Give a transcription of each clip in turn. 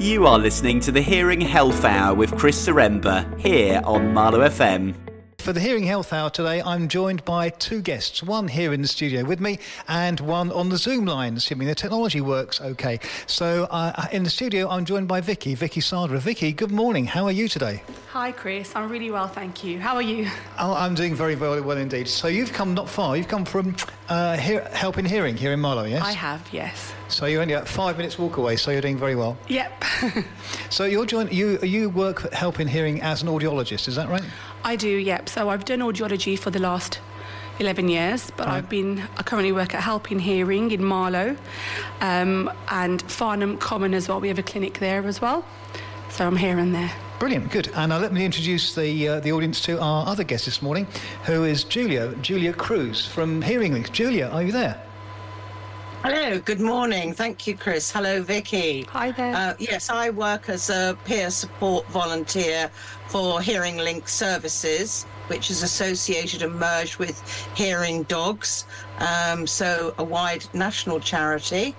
You are listening to the Hearing Health Hour with Chris Zaremba here on Marlow FM. For the Hearing Health Hour today, I'm joined by two guests, one here in the studio with me and one on the Zoom line, assuming the technology works okay. So in the studio, I'm joined by Vicky Sadra. Vicky, good morning. How are you today? Hi, Chris. I'm really well, thank you. How are you? Oh, I'm doing very well indeed. So you've come not far. You've come from Helping Hearing here in Marlow, yes? I have, yes. So you're only a 5 minutes walk away, so you're doing very well. Yep. So you work at Helping Hearing as an audiologist, is that right? I do, yep. So I've done audiology for the last 11 years, but Right. I currently work at Helping Hearing in Marlow and Farnham Common as well. We have a clinic there as well. So I'm here and there. Brilliant, good. And let me introduce the audience to our other guest this morning, who is Julia Cruz from Hearing Links. Julia, are you there? Hello, good morning. Thank you, Chris. Hello, Vicky. Hi there. Yes, I work as a peer support volunteer for Hearing Link Services, which is associated and merged with Hearing Dogs, so a wide national charity.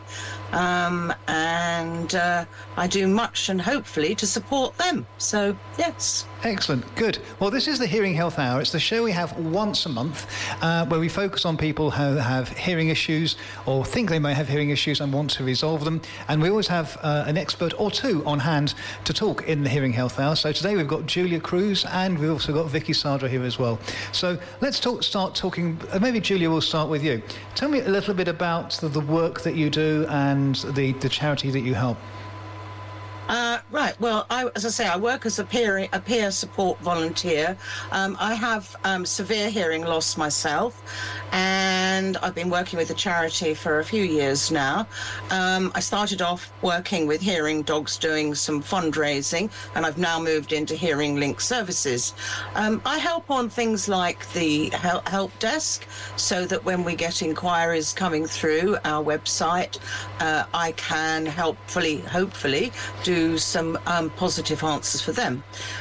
And I do much and hopefully to support them. So, yes. Excellent, good. Well, this is the Hearing Health Hour. It's the show we have once a month where we focus on people who have hearing issues or think they may have hearing issues and want to resolve them. And we always have an expert or two on hand to talk in the Hearing Health Hour. So today we've got Julia Cruz and we've also got Vicky Sadra here as well. So let's start talking. Maybe Julia, will start with you. Tell me a little bit about the work that you do and the charity that you help. Right. Well, as I say, I work as a peer support volunteer. I have severe hearing loss myself, and I've been working with the charity for a few years now. I started off working with Hearing Dogs, doing some fundraising, and I've now moved into Hearing Link Services. I help on things like the help desk, so that when we get inquiries coming through our website, I can hopefully do some positive answers for them.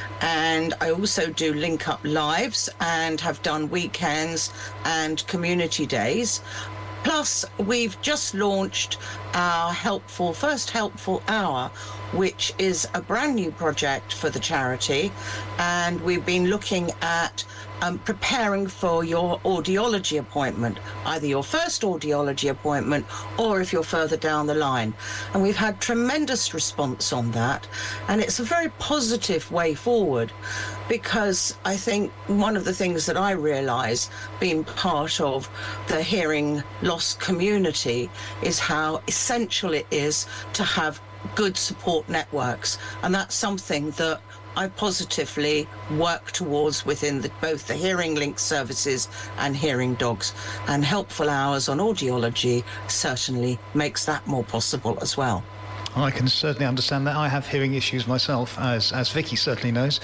And I also do Link Up Lives and have done weekends and community days. Plus, we've just launched our first helpful hour, which is a brand new project for the charity. And we've been looking at preparing for your audiology appointment, either your first audiology appointment or if you're further down the line. And we've had tremendous response on that. And it's a very positive way forward, because I think one of the things that I realise being part of the hearing loss community is how essential it is to have good support networks. And that's something that I positively work towards within both the Hearing Link Services and Hearing Dogs. And helpful hours on audiology certainly makes that more possible as well. I can certainly understand that. I have hearing issues myself, as Vicky certainly knows,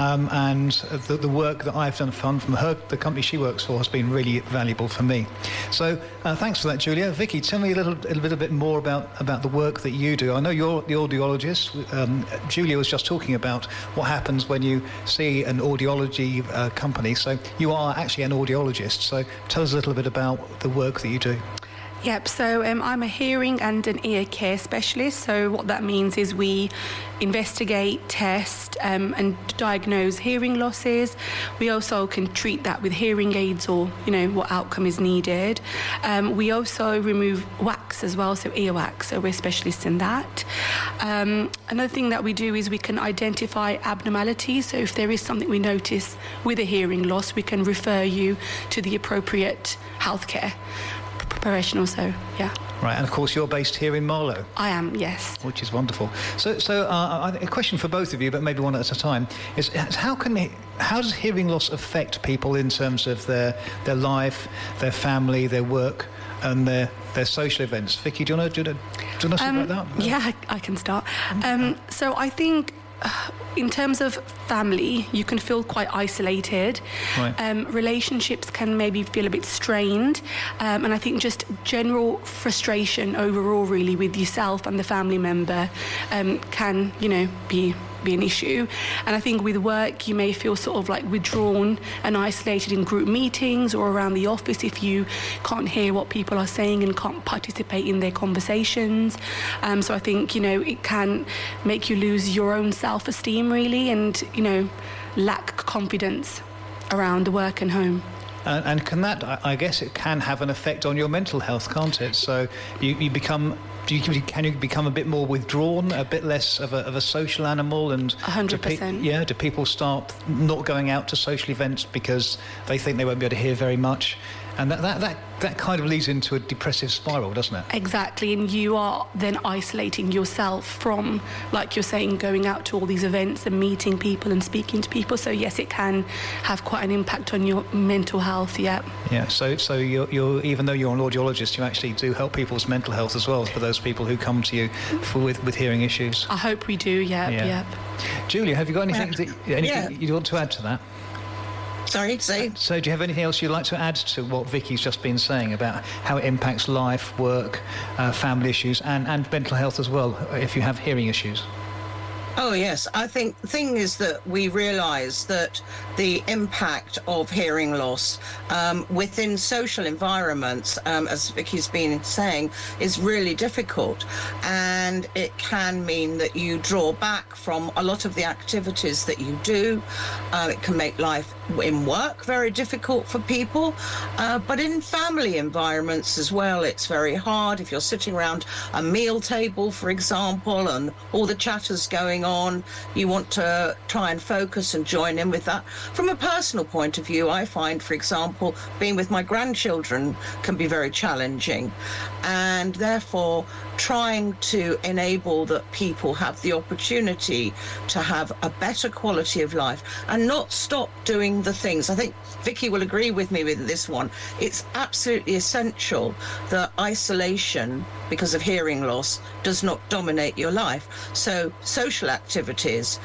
and the work that I've done from the company she works for has been really valuable for me. So thanks for that, Julia. Vicky, tell me a little bit more about the work that you do. I know you're the audiologist. Julia was just talking about what happens when you see an audiology company. So you are actually an audiologist. So tell us a little bit about the work that you do. Yep, so I'm a hearing and an ear care specialist. So what that means is we investigate, test and diagnose hearing losses. We also can treat that with hearing aids or, what outcome is needed. We also remove wax as well, so earwax, so we're specialists in that. Another thing that we do is we can identify abnormalities. So if there is something we notice with a hearing loss, we can refer you to the appropriate healthcare professional. So yeah. Right, and of course you're based here in Marlow. I am, yes. Which is wonderful. So a question for both of you, but maybe one at a time, is how does hearing loss affect people in terms of their talk, their family, their work, and their social events? Vicky, do you want to say about that? Yeah, I can start. So I think in terms of family, you can feel quite isolated. Right. Relationships can maybe feel a bit strained. And I think just general frustration overall, really, with yourself and the family member can, be be an issue. And I think with work, you may feel sort of like withdrawn and isolated in group meetings or around the office if you can't hear what people are saying and can't participate in their conversations. So I think, it can make you lose your own self-esteem, really, and, lack confidence around work and home. And can that, I guess it can have an effect on your mental health, can't it? So you become... Can you become a bit more withdrawn, a bit less of a social animal? And 100%. Do people start not going out to social events because they think they won't be able to hear very much? And that kind of leads into a depressive spiral, doesn't it? Exactly, and you are then isolating yourself from, like you're saying, going out to all these events and meeting people and speaking to people. So yes, it can have quite an impact on your mental health. Yeah. Yeah. So you're even though you're an audiologist, you actually do help people's mental health as well for those people who come to you with hearing issues. I hope we do. Yep. Julia, have you got anything you want to add to that? Sorry, say. So do you have anything else you'd like to add to what Vicky's just been saying about how it impacts life, work, family issues and mental health as well, if you have hearing issues? Oh, yes. I think the thing is that we realise that the impact of hearing loss within social environments, as Vicky's been saying, is really difficult. And it can mean that you draw back from a lot of the activities that you do. It can make life in work very difficult for people, but in family environments as well, it's very hard. If you're sitting around a meal table, for example, and all the chatter's going on, you want to try and focus and join in with that. From a personal point of view, I find, for example, being with my grandchildren can be very challenging, and therefore trying to enable that people have the opportunity to have a better quality of life and not stop doing the things. I think Vicky will agree with me with this one. It's absolutely essential that isolation because of hearing loss does not dominate your life. So social activities,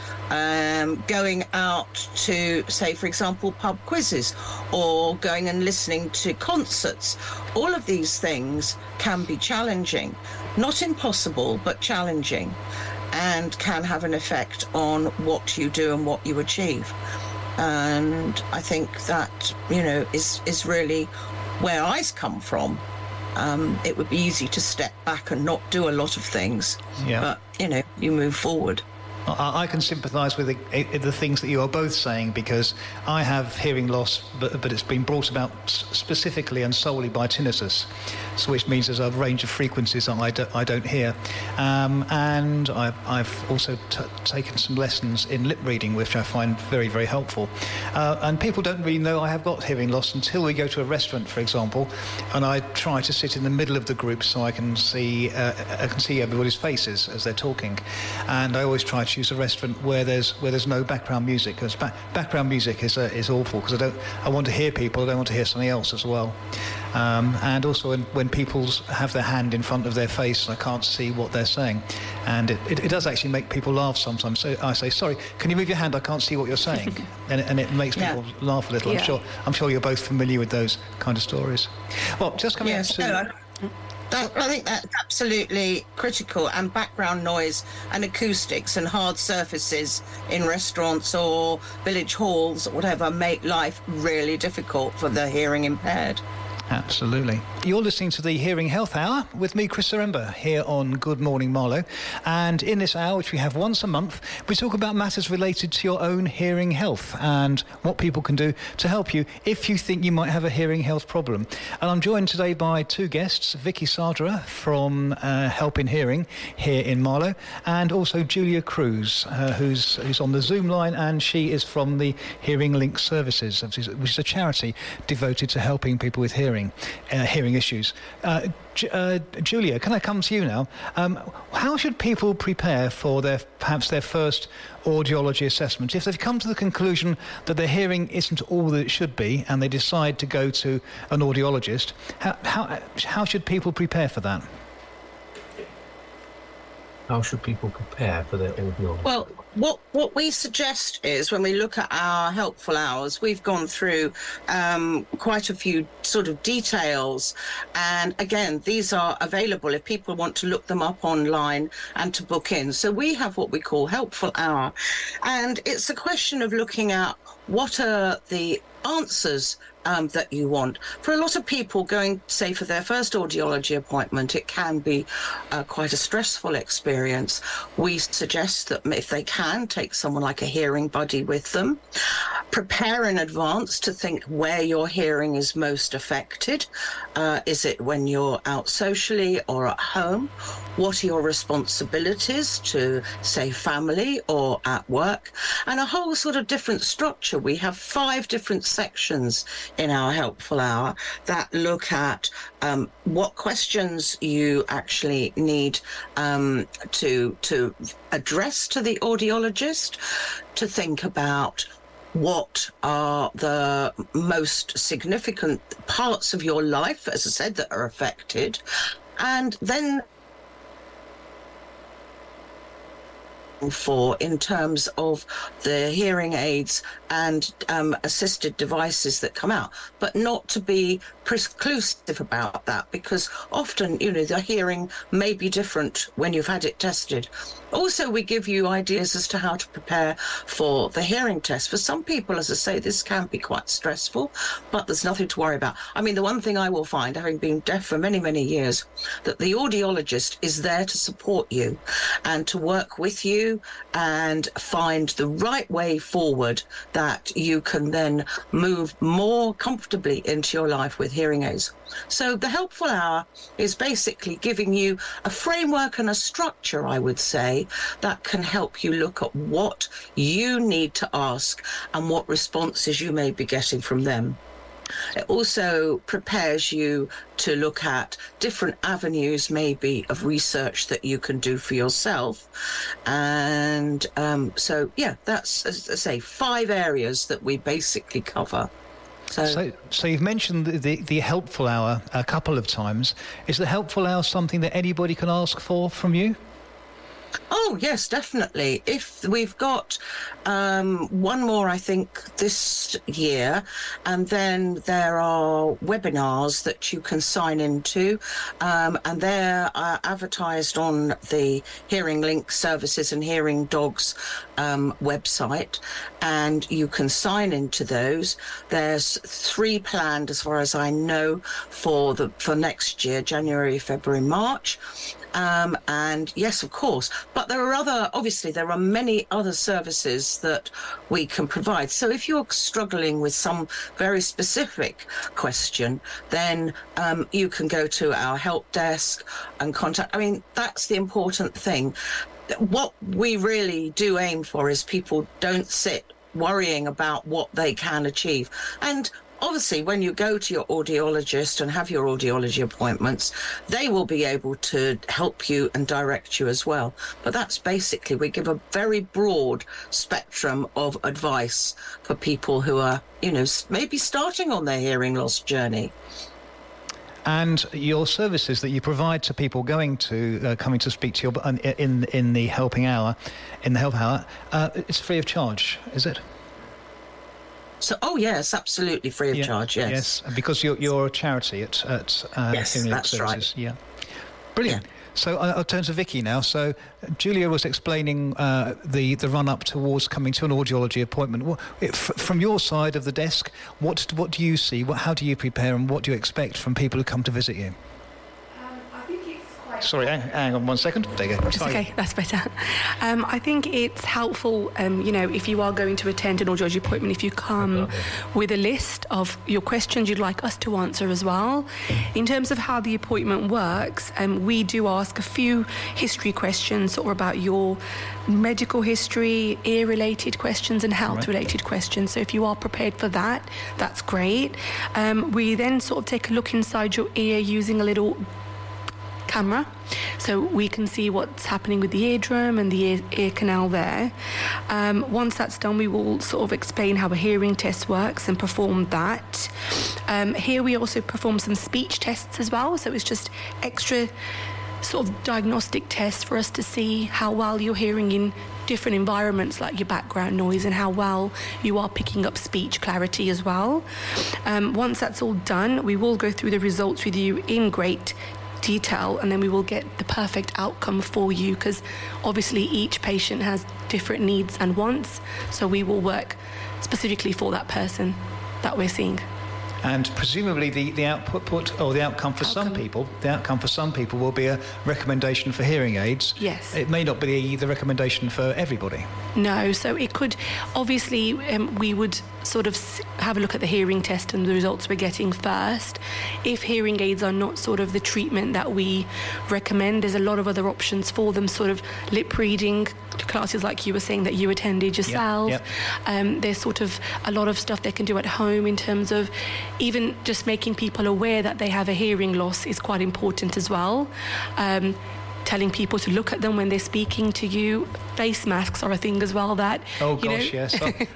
going out to, say, for example, pub quizzes or going and listening to concerts, all of these things can be challenging. Not impossible, but challenging, and can have an effect on what you do and what you achieve. And I think that, is really where I come from. It would be easy to step back and not do a lot of things, but, you move forward. I can sympathise with the things that you are both saying, because I have hearing loss, but it's been brought about specifically and solely by tinnitus, so which means there's a range of frequencies that I don't hear. And I've also taken some lessons in lip reading, which I find very, very helpful. And people don't really know I have got hearing loss until we go to a restaurant, for example, and I try to sit in the middle of the group so I can see everybody's faces as they're talking. And I always try to choose a restaurant where there's no background music, because background music is awful, because I want to hear people, I don't want to hear something else as well. And also when people have their hand in front of their face, I can't see what they're saying, and it does actually make people laugh sometimes. So I say, sorry, can you move your hand, I can't see what you're saying. and it makes people laugh a little. I'm sure you're both familiar with those kind of stories. Well, just coming out to... I think that's absolutely critical, and background noise and acoustics and hard surfaces in restaurants or village halls or whatever make life really difficult for the hearing impaired. Absolutely. You're listening to the Hearing Health Hour with me, Chris Zaremba, here on Good Morning Marlow. And in this hour, which we have once a month, we talk about matters related to your own hearing health and what people can do to help you if you think you might have a hearing health problem. And I'm joined today by two guests, Vicky Sardra from Help in Hearing here in Marlow, and also Julia Cruz, who's on the Zoom line, and she is from the Hearing Link Services, which is a charity devoted to helping people with hearing issues. Julia, can I come to you now? How should people prepare for perhaps their first audiology assessment if they've come to the conclusion that their hearing isn't all that it should be, and they decide to go to an audiologist? How should people prepare for that? How should people prepare for their audiologist? Well, what we suggest is, when we look at our helpful hours, we've gone through quite a few sort of details, and again, these are available if people want to look them up online and to book in. So we have what we call helpful hour, and it's a question of looking at what are the answers that you want. For a lot of people going, say, for their first audiology appointment, it can be quite a stressful experience. We suggest that if they can, take someone like a hearing buddy with them. Prepare in advance to think where your hearing is most affected. Is it when you're out socially or at home? What are your responsibilities to, say, family or at work? And a whole sort of different structure. We have 5 different sections in our helpful hour that look at what questions you actually need to address to the audiologist, to think about what are the most significant parts of your life, as I said, that are affected, and then for in terms of the hearing aids and assisted devices that come out, but not to be preclusive about that, because often, the hearing may be different when you've had it tested. Also, we give you ideas as to how to prepare for the hearing test. For some people, as I say, this can be quite stressful, but there's nothing to worry about. I mean, the one thing I will find, having been deaf for many, many years, that the audiologist is there to support you and to work with you and find the right way forward that you can then move more comfortably into your life with hearing aids. So the helpful hour is basically giving you a framework and a structure, I would say, that can help you look at what you need to ask and what responses you may be getting from them. It also prepares you to look at different avenues, maybe, of research that you can do for yourself. And so, that's, as I say, 5 areas that we basically cover. So you've mentioned the helpful hour a couple of times. Is the helpful hour something that anybody can ask for from you? Oh, yes, definitely. If we've got one more, I think, this year, and then there are webinars that you can sign into, and they're advertised on the Hearing Link Services and Hearing Dogs website, and you can sign into those. There's 3 planned, as far as I know, for next year, January, February, March. And yes, of course, but there are many other services that we can provide. So if you're struggling with some very specific question, then you can go to our help desk and contact. I mean, that's the important thing. What we really do aim for is people don't sit worrying about what they can achieve. And obviously, when you go to your audiologist and have your audiology appointments, they will be able to help you and direct you as well. But that's basically, we give a very broad spectrum of advice for people who are, maybe starting on their hearing loss journey. And your services that you provide to people coming to speak to you in the helping hour, it's free of charge, is it? So, yes, absolutely free of charge. Yes, because you're a charity at yes, Hearing that's Services. right. Yeah, brilliant. Yeah. So I'll turn to Vicky now. So Julia was explaining the run up towards coming to an audiology appointment. From your side of the desk, what do you see? How do you prepare, and what do you expect from people who come to visit you? I think it's quite... Sorry, hang on 1 second. There you go. Just okay, that's better. I think it's helpful, if you are going to attend an audiology appointment, if you come with a list of your questions you'd like us to answer as well. In terms of how the appointment works, we do ask a few history questions sort of about your medical history, ear-related questions and health-related questions. So if you are prepared for that, that's great. We then sort of take a look inside your ear using a little camera, so we can see what's happening with the eardrum and the ear canal there. Once that's done, we will sort of explain how a hearing test works and perform that. Here we also perform some speech tests as well, so it's just extra sort of diagnostic tests for us to see how well you're hearing in different environments, like your background noise, and how well you are picking up speech clarity as well. Once that's all done, we will go through the results with you in great detail, and then we will get the perfect outcome for you, because obviously each patient has different needs and wants, so we will work specifically for that person that we're seeing. And presumably the output or the outcome for some people will be a recommendation for hearing aids. Yes. It may not be the recommendation for everybody. No, so it could, obviously, we would sort of have a look at the hearing test and the results we're getting first. If hearing aids are not sort of the treatment that we recommend, there's a lot of other options for them, sort of lip reading classes like you were saying that you attended yourself. Yep. There's sort of a lot of stuff they can do at home in terms of even just making people aware that they have a hearing loss is quite important as well. Telling people to look at them when they're speaking to you. Face masks are a thing as well that... Oh, gosh, yes.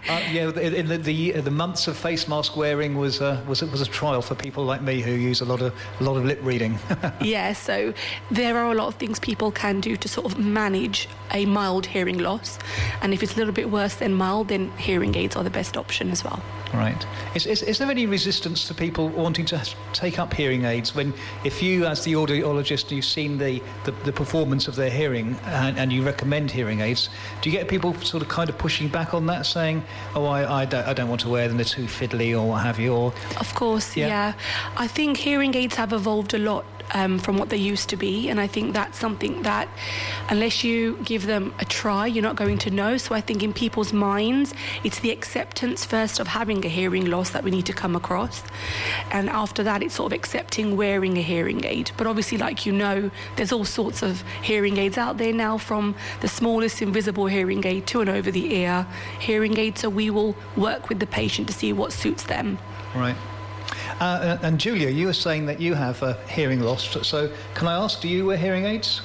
In the months of face mask wearing was a trial for people like me who use a lot of lip reading. Yeah, so there are a lot of things people can do to sort of manage a mild hearing loss. And if it's a little bit worse than mild, then hearing aids are the best option as well. Right. Is there any resistance to people wanting to take up hearing aids if you, as the audiologist, you've seen the performance of their hearing and you recommend hearing aids, do you get people sort of kind of pushing back on that, saying, oh, I don't want to wear them, they're too fiddly or what have you? Or... Of course, yeah. I think hearing aids have evolved a lot from what they used to be, and I think that's something that unless you give them a try, you're not going to know. So I think in people's minds, it's the acceptance first of having a hearing loss that we need to come across, and after that it's sort of accepting wearing a hearing aid. But obviously, like you know, there's all sorts of hearing aids out there now, from the smallest invisible hearing aid to an over-the-ear hearing aid, so we will work with the patient to see what suits them. Right. And Julia, you were saying that you have a hearing loss, so can I ask, do you wear hearing aids?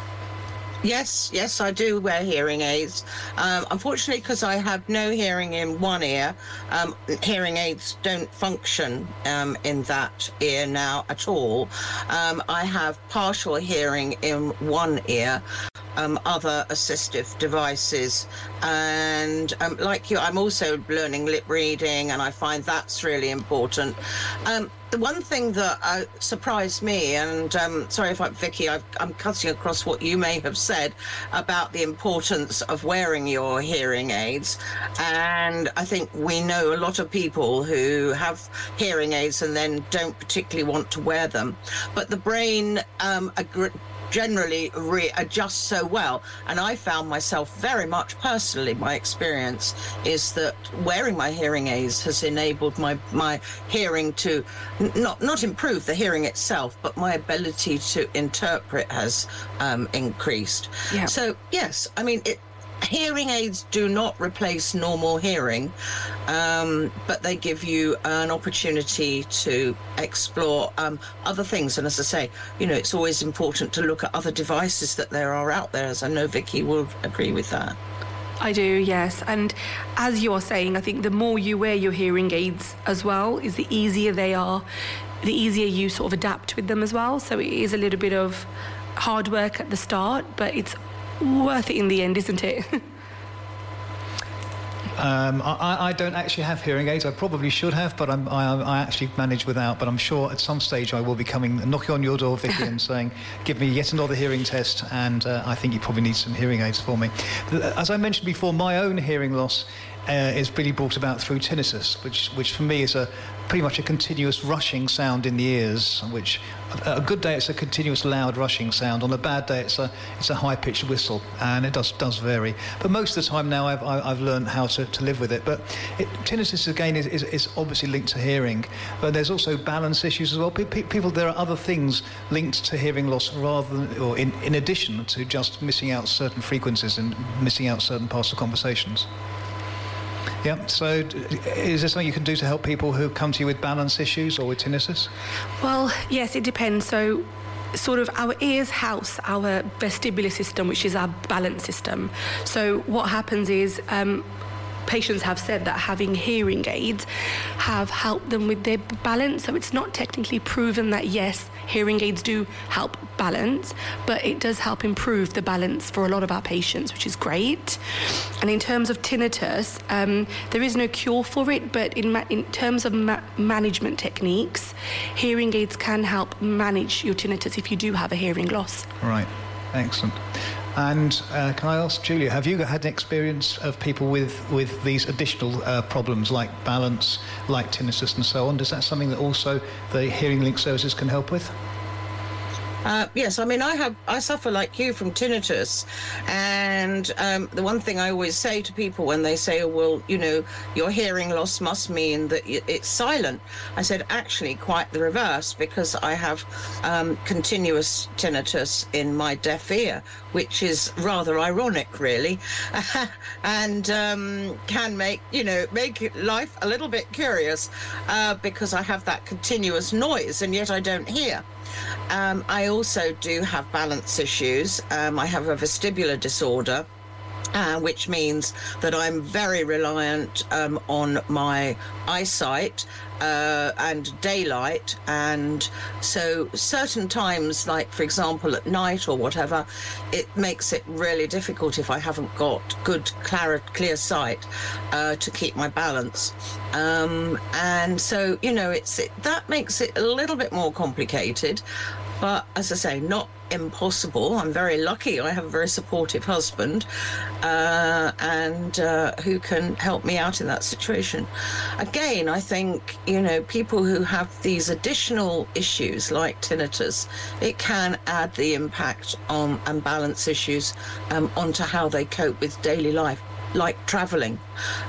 Yes, I do wear hearing aids. Unfortunately, because I have no hearing in one ear, hearing aids don't function in that ear now at all. I have partial hearing in one ear. Other assistive devices, and like you, I'm also learning lip reading, and I find that's really important. The one thing that surprised me, and sorry if Vicky, I'm cutting across what you may have said about the importance of wearing your hearing aids, and I think we know a lot of people who have hearing aids and then don't particularly want to wear them, but the brain generally readjusts so well, and I found myself very much personally, my experience is that wearing my hearing aids has enabled my hearing to not improve the hearing itself, but my ability to interpret has increased. Yeah. So yes, I mean, hearing aids do not replace normal hearing, but they give you an opportunity to explore other things. And as I say, you know, it's always important to look at other devices that there are out there, as I know Vicky will agree with that. I do, yes. And as you are saying, I think the more you wear your hearing aids as well, is the easier they are, the easier you sort of adapt with them as well. So it is a little bit of hard work at the start, but it's worth it in the end, isn't it? I don't actually have hearing aids. I probably should have, but I actually manage without. But I'm sure at some stage I will be knocking on your door, Vicky, and saying, give me yet another hearing test, and I think you probably need some hearing aids for me. As I mentioned before, my own hearing loss is really brought about through tinnitus, which for me is pretty much a continuous rushing sound in the ears, which a good day it's a continuous loud rushing sound. On a bad day it's a high-pitched whistle, and it does vary. But most of the time now I've learned how to live with it. But tinnitus again is obviously linked to hearing, but there's also balance issues as well. People, there are other things linked to hearing loss rather than, or in addition to just missing out certain frequencies and missing out certain parts of conversations. Yeah, so is there something you can do to help people who come to you with balance issues or with tinnitus? Well, yes, it depends. So sort of our ears house our vestibular system, which is our balance system. So what happens is patients have said that having hearing aids have helped them with their balance. So it's not technically proven that, yes, hearing aids do help balance, but it does help improve the balance for a lot of our patients, which is great. And in terms of tinnitus, there is no cure for it, but in terms of management techniques, hearing aids can help manage your tinnitus if you do have a hearing loss. Right, excellent. And can I ask, Julia, have you had an experience of people with these additional problems like balance, like tinnitus and so on? Is that something that also the Hearing Link services can help with? Yes, I mean, I suffer like you from tinnitus, and the one thing I always say to people when they say, oh, well, you know, your hearing loss must mean that it's silent. I said, actually, quite the reverse, because I have continuous tinnitus in my deaf ear, which is rather ironic, really, and can make life a little bit curious, because I have that continuous noise, and yet I don't hear. I also do have balance issues. I have a vestibular disorder, which means that I'm very reliant on my eyesight and daylight, and so certain times, like for example at night or whatever, it makes it really difficult if I haven't got good clear sight to keep my balance, and so that makes it a little bit more complicated, but as I say, not impossible. I'm very lucky. I have a very supportive husband, and who can help me out in that situation. Again, I think, people who have these additional issues like tinnitus, it can add the impact on and balance issues onto how they cope with daily life, like traveling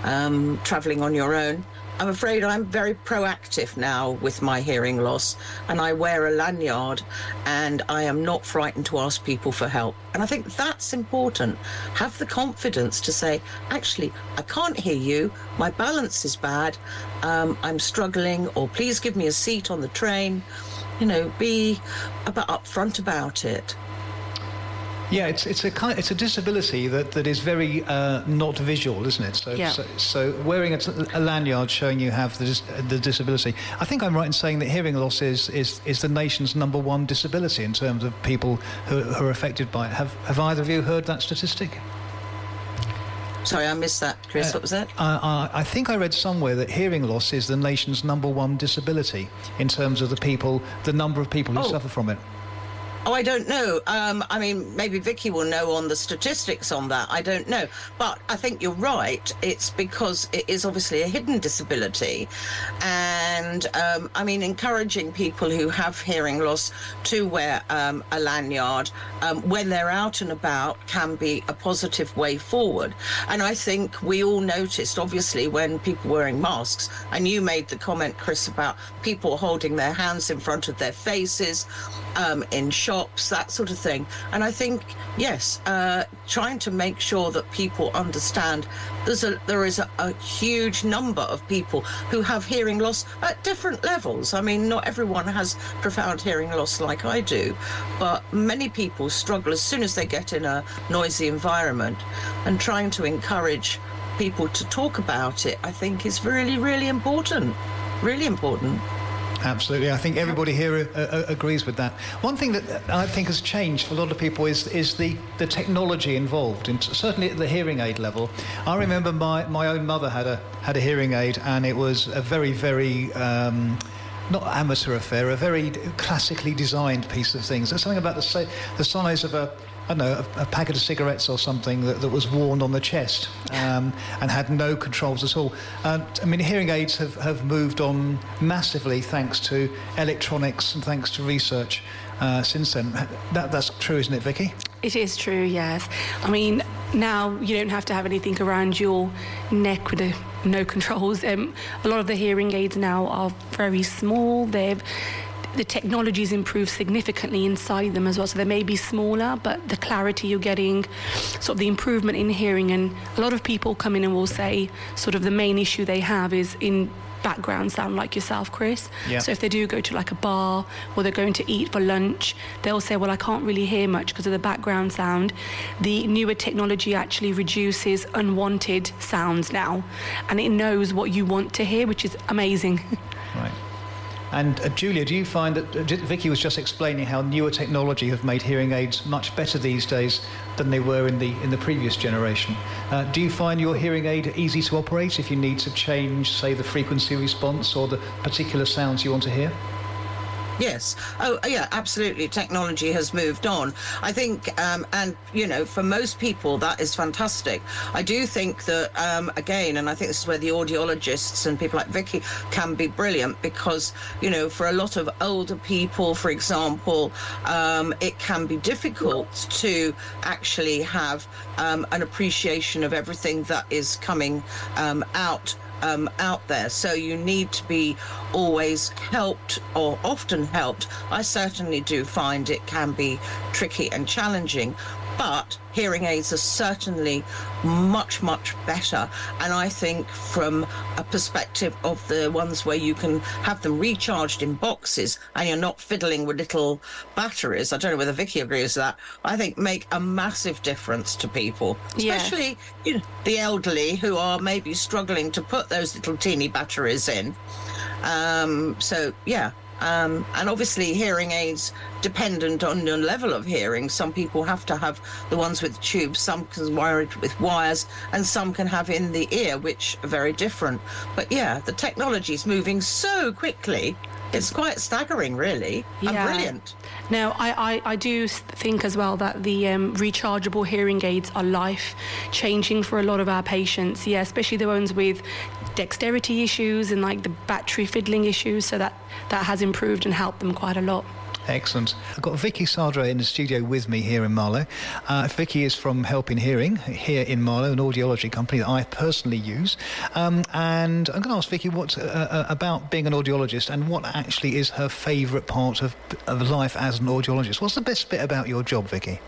on your own. I'm afraid I'm very proactive now with my hearing loss, and I wear a lanyard, and I am not frightened to ask people for help. And I think that's important. Have the confidence to say, actually, I can't hear you, my balance is bad, I'm struggling, or please give me a seat on the train. Be upfront about it. Yeah, it's a disability that is very not visual, isn't it? So yeah. so wearing a lanyard showing you have the disability. I think I'm right in saying that hearing loss is the nation's #1 disability in terms of people who are affected by it. Have either of you heard that statistic? Sorry, I missed that, Chris. What was that? I think I read somewhere that hearing loss is the nation's #1 disability in terms of the number of people who suffer from it. Oh, I don't know. I mean, maybe Vicky will know on the statistics on that. I don't know. But I think you're right. It's because it is obviously a hidden disability. And, I mean, encouraging people who have hearing loss to wear a lanyard when they're out and about can be a positive way forward. And I think we all noticed, obviously, when people were wearing masks, and you made the comment, Chris, about people holding their hands in front of their faces in shops, that sort of thing. And I think, yes, trying to make sure that people understand there is a huge number of people who have hearing loss at different levels. I mean, not everyone has profound hearing loss like I do, but many people struggle as soon as they get in a noisy environment, and trying to encourage people to talk about it, I think, is really, really important. Really important. Absolutely. I think everybody here agrees with that. One thing that I think has changed for a lot of people is the technology involved, and certainly at the hearing aid level. I remember my own mother had a hearing aid, and it was a very, very not amateur affair, a very classically designed piece of things. There's something about the size of a packet of cigarettes or something that was worn on the chest, and had no controls at all. I mean, hearing aids have moved on massively thanks to electronics and thanks to research since then. That's true, isn't it, Vicky? It is true, yes. I mean, now you don't have to have anything around your neck with no controls. A lot of the hearing aids now are very small. the technology's improved significantly inside them as well. So they may be smaller, but the clarity you're getting, sort of the improvement in hearing. And a lot of people come in and will say sort of the main issue they have is in background sound, like yourself, Chris. Yeah. So if they do go to like a bar or they're going to eat for lunch, they'll say, well, I can't really hear much because of the background sound. The newer technology actually reduces unwanted sounds now, and it knows what you want to hear, which is amazing. Right. And Julia, do you find that Vicky was just explaining how newer technology have made hearing aids much better these days than they were in the previous generation? Do you find your hearing aid easy to operate if you need to change, say, the frequency response or the particular sounds you want to hear? Yes. Oh, yeah, absolutely. Technology has moved on. I think, and, you know, for most people, that is fantastic. I do think that, again, and I think this is where the audiologists and people like Vicky can be brilliant because, you know, for a lot of older people, for example, it can be difficult to actually have an appreciation of everything that is coming out there. So you need to be always helped or often helped. I certainly do find it can be tricky and challenging, but hearing aids are certainly much, much better. And I think from a perspective of the ones where you can have them recharged in boxes and you're not fiddling with little batteries, I don't know whether Vicky agrees with that, I think make a massive difference to people, especially you know, the elderly who are maybe struggling to put those little teeny batteries in. So, yeah. And obviously hearing aids dependent on the level of hearing. Some people have to have the ones with tubes, some can wire it with wires, and some can have in the ear, which are very different. But yeah, the technology is moving so quickly. It's quite staggering, really. Yeah. And brilliant. No, I do think as well that the rechargeable hearing aids are life-changing for a lot of our patients. Yeah, especially the ones with dexterity issues and like the battery fiddling issues. So that has improved and helped them quite a lot. Excellent. I've got Vicky Sadre in the studio with me here in Marlow. Vicky is from Helping Hearing here in Marlow, an audiology company that I personally use. And I'm going to ask Vicky what about being an audiologist and what actually is her favourite part of life as an audiologist. What's the best bit about your job, Vicky?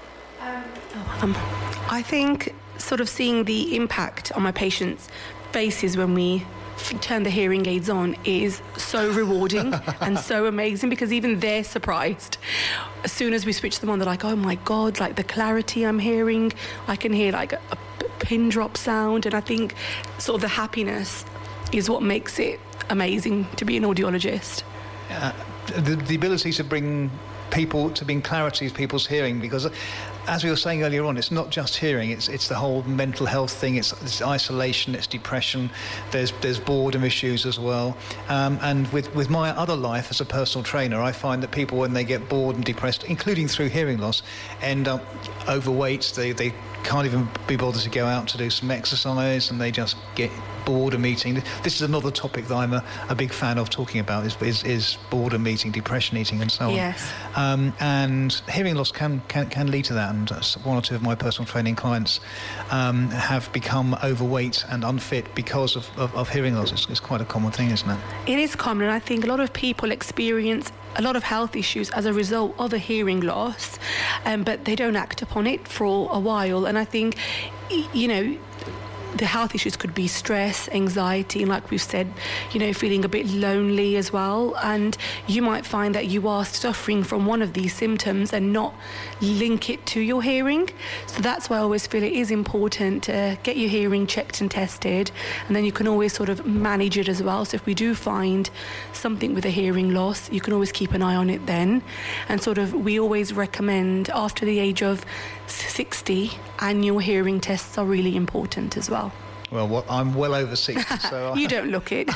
I think sort of seeing the impact on my patients' faces when we turn the hearing aids on is so rewarding and so amazing, because even they're surprised. As soon as we switch them on, they're like, oh my God, like the clarity I'm hearing, I can hear like a pin drop sound. And I think sort of the happiness is what makes it amazing to be an audiologist. The ability to bring clarity to people's hearing, because as we were saying earlier on, it's not just hearing, it's the whole mental health thing, it's isolation, it's depression, there's boredom issues as well. And with my other life as a personal trainer, I find that people, when they get bored and depressed, including through hearing loss, end up overweight. They can't even be bothered to go out to do some exercise, and they just get boredom eating. This is another topic that I'm a big fan of talking about, is boredom eating, depression eating, and so on. Yes. And hearing loss can lead to that. And one or two of my personal training clients have become overweight and unfit because of hearing loss. It's quite a common thing, isn't it? It is common, and I think a lot of people experience a lot of health issues as a result of a hearing loss, but they don't act upon it for a while. And I think, you know, the health issues could be stress, anxiety, and like we've said, you know, feeling a bit lonely as well. And you might find that you are suffering from one of these symptoms and not link it to your hearing. So that's why I always feel it is important to get your hearing checked and tested, and then you can always sort of manage it as well. So if we do find something with a hearing loss, you can always keep an eye on it then. And sort of, we always recommend after the age of 60, annual hearing tests are really important as well. Well, I'm well over 60, so... You don't look it.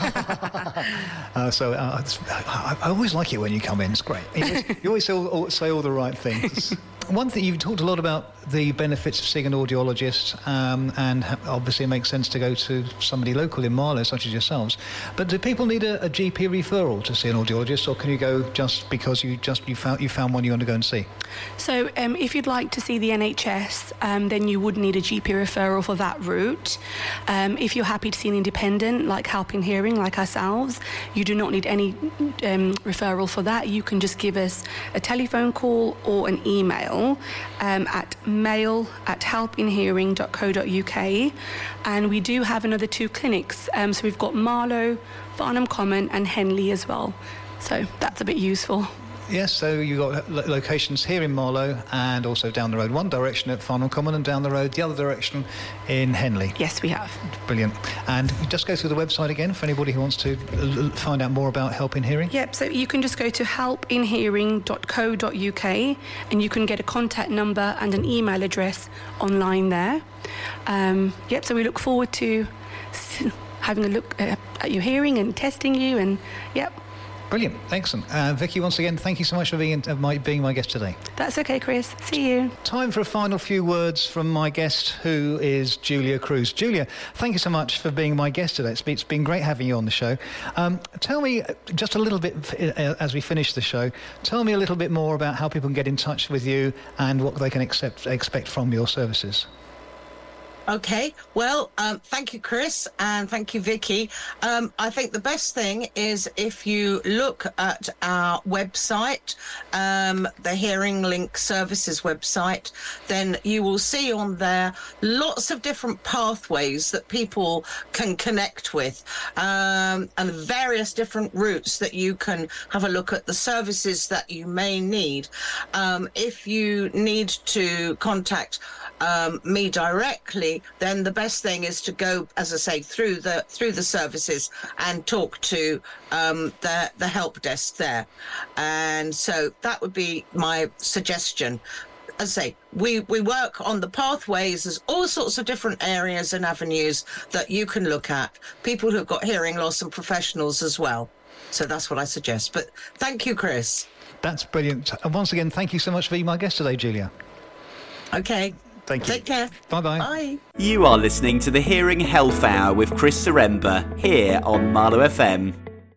I always like it when you come in. It's great. You always say all the right things. One thing, you've talked a lot about the benefits of seeing an audiologist, and obviously it makes sense to go to somebody local in Marlow, such as yourselves. But do people need a GP referral to see an audiologist, or can you go just because you found one you want to go and see? So if you'd like to see the NHS, then you would need a GP referral for that route. If you're happy to see an independent, like Helping Hearing, like ourselves, you do not need any referral for that. You can just give us a telephone call or an email at mail@helpinghearing.co.uk. And we do have another 2 clinics. So we've got Marlow, Farnham Common and Henley as well. So that's a bit useful. Yes, so you've got locations here in Marlow and also down the road, one direction at Farnham Common and down the road the other direction in Henley. Yes, we have. Brilliant. And just go through the website again for anybody who wants to find out more about Helping Hearing. Yep, so you can just go to helpinhearing.co.uk and you can get a contact number and an email address online there. So we look forward to having a look at your hearing and testing you, and yep. Brilliant. Excellent. Vicky, once again, thank you so much for being my guest today. That's okay, Chris. See you. Time for a final few words from my guest, who is Julia Cruz. Julia, thank you so much for being my guest today. It's been great having you on the show. Tell me just a little bit, as we finish the show, tell me a little bit more about how people can get in touch with you and what they can expect from your services. Okay, well, thank you, Chris, and thank you, Vicky. I think the best thing is if you look at our website, the Hearing Link Services website, then you will see on there lots of different pathways that people can connect with, and various different routes that you can have a look at the services that you may need. If you need to contact me directly, then the best thing is to go, as I say, through the services and talk to the help desk there. And so that would be my suggestion. As I say, we work on the pathways. There's all sorts of different areas and avenues that you can look at. People who've got hearing loss and professionals as well. So that's what I suggest. But thank you, Chris. That's brilliant. And once again, thank you so much for being my guest today, Julia. Okay. Thank you. Take care. Bye-bye. Bye. You are listening to the Hearing Health Hour with Chris Zaremba here on Marlow FM.